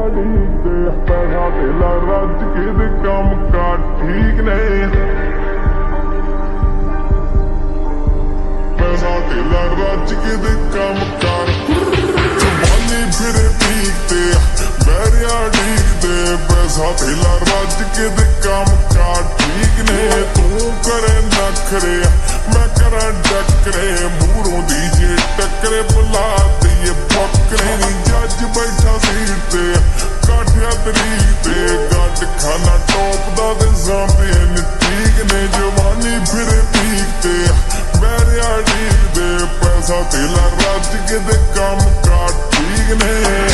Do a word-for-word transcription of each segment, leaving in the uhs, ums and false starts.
ਡੀਕਦੇ ਪੈਸਾ ਧੇਲਾ ਰੱਜ ਕੇ ਦੇ ਕੰਮ ਕਾਰ ਠੀਕ ਨੇ ਪੈਸਾ ਧੇਲਾ ਰੱਜ ਕੇ ਦੇ ਕੰਮ ਕਾਰ ਜਵਾਨੀ ਫਿਰੇ ਡੀਕਦੇ ਬਹਿਰਿਆ ਡੀਕਦੇ ਪੈਸਾ ਧੇਲਾ ਰੱਜ ਕੇ ਦੇ ਕੰਮ ਕਾਰ ਠੀਕ ਨੇ ਤੂੰ ਕਰੇ ਨਖਰੇ मैं करा डकरे मूरों दीजे टकरे बुला दिए बकरे नी जज बैठा सीट ते काठिया तरीक ते गट खाना टॉप दा ते ज़ांबे ने ठीक ने जवानी फिरे पीक ते बैरिया ठीक दे पैसा तेला रज के दे काम काट ठीक ने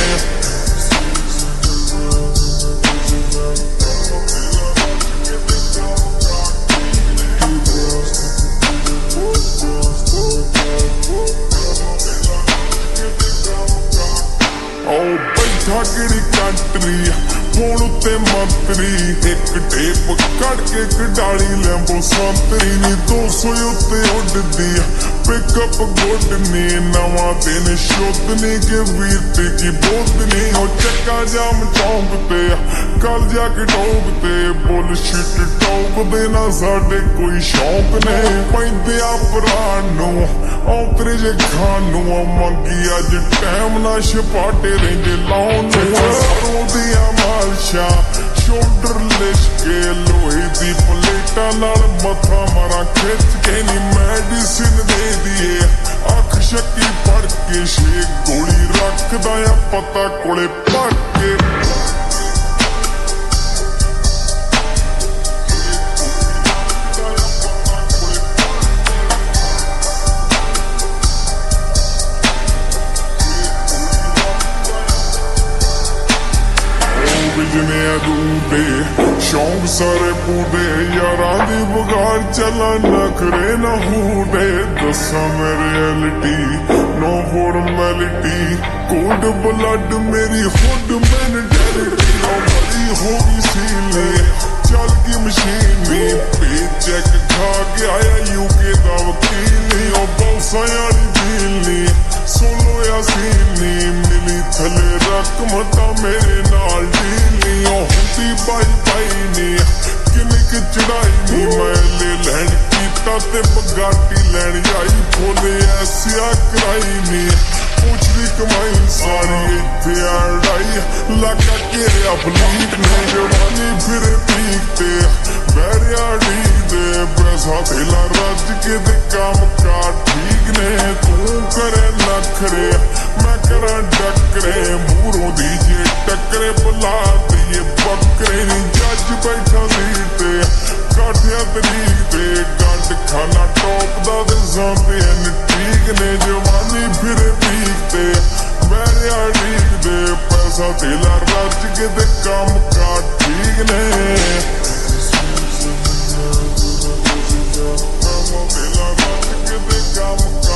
ठाकड़ी कंट्री फोन उत्ते मंत्री एक टेप कट के कडाली लैंबो संतरी नी दो सौ उत्ते उड़दी पिकअप गुड नी नवा दिन शुद्ध नी के वीरते की बोध नी ओ चक्का जाम चौंक ते कल जाके टोक ते बुलशिट टोक देना साडे कोई शौक ने पैंदे अपरानू औतरे जे खानू मंगी अज टाइम ना छपाटे रेंदे लाउन सरों दिया मालशा शोल्डर लिशके लोहे दी प्लेटा नाल मथा मारा खिच के नी मेडिसिन दे दिए अख शक्की फड़ के छे गोली रखदा आ पता कोले पक्के बिजने अदूदे शौक सारे पूदे यारां दी बगाड़ चला नखरे न हूदे दसा मेरे reality no formality cold blood मेरी हुड मेंटेलिटी नो बड़ी होगी सीले चल की मशीनी पे चेक खा के आया यूके दा वकीली ओ बौसा यारी बिल्ली सोलो या सीनी मिली थले रकम ता मेरे नाल डीली ओ हुंदी बाई बाई नी किन्नी की चढ़ाई नी मैं ले लैंड कीता ते बगाटी लैन आई बोले ऐसिया कराई नी पूछदी कमाई सारी इत्थे अड़ाई लागा घेरिया फलीट ने जवानी फिरे पीक ते बैरिया ढीक दे पैसा तेला रज के दे काम कार ठीक ने तू करे नखरे मैं करा डकरे मूरों दीजे टकरे बुला दिए बकरे नी जज बैठा सीट ते काठिया तरीक ते गट खाना टॉप दा ते ज़ांबे ने ठीक ने जवानी फिरे पीक ते बैरिया ढीक दे पैसा तेला रज के दे काम कार ठीक ने तेला रज के दे काम कार